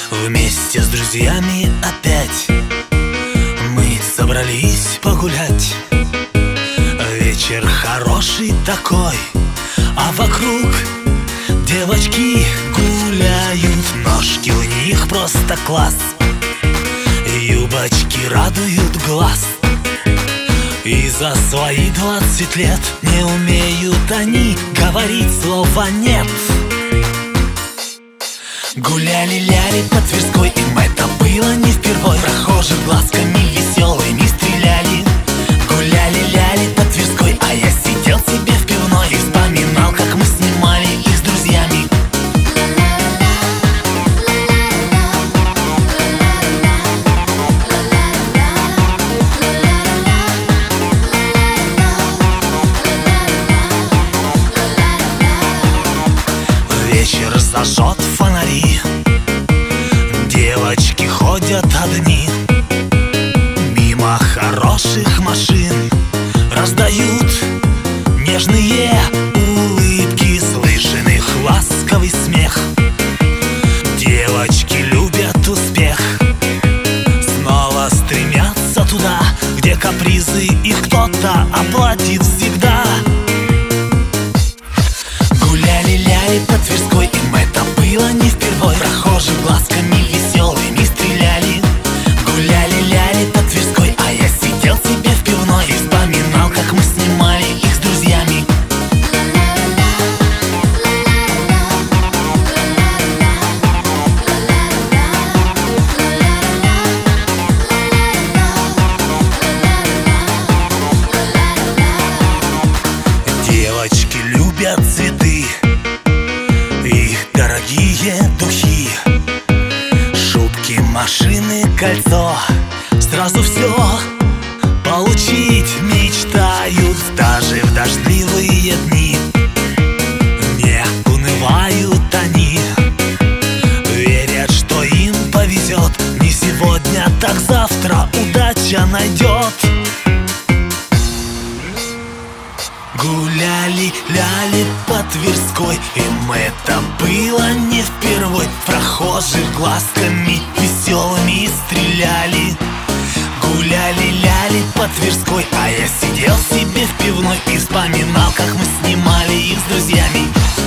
Вместе с друзьями опять мы собрались погулять. Вечер хороший такой, а вокруг девочки гуляют. Ножки у них просто класс, юбочки радуют глаз. И за свои 20 лет не умеют они говорить слова «нет». Гуляли-ляли по Тверской, им это было не впервой. Прохожих глазками веселыми стреляли. Гуляли-ляли по Тверской, а я сидел себе в пивной и вспоминал, как мы снимали их с друзьями. Вечер зажжет фонари, девочки ходят одни. Мимо хороших машин раздают нежные улыбки, слышен их ласковый смех. Девочки любят успех, снова стремятся туда, где капризы их кто-то оплатит всегда. Гуляли-ляли по Тверской, им это было не впервой. Прохожих глазками веселыми стреляли. Гуляли-ляли по Тверской, а я сидел себе в пивной и вспоминал, как мы снимали их с друзьями. Девочки любят цветы и дорогие духи, шутки, машины, кольцо. Сразу все получить мечтают. Даже в дождливые дни не унывают они, верят, что им повезет. Не сегодня, так завтра удача найдет. Гуляли-ляли по Тверской, им это было не впервой. Прохожих глазками веселыми стреляли. Гуляли-ляли по Тверской, а я сидел себе в пивной и вспоминал, как мы снимали их с друзьями.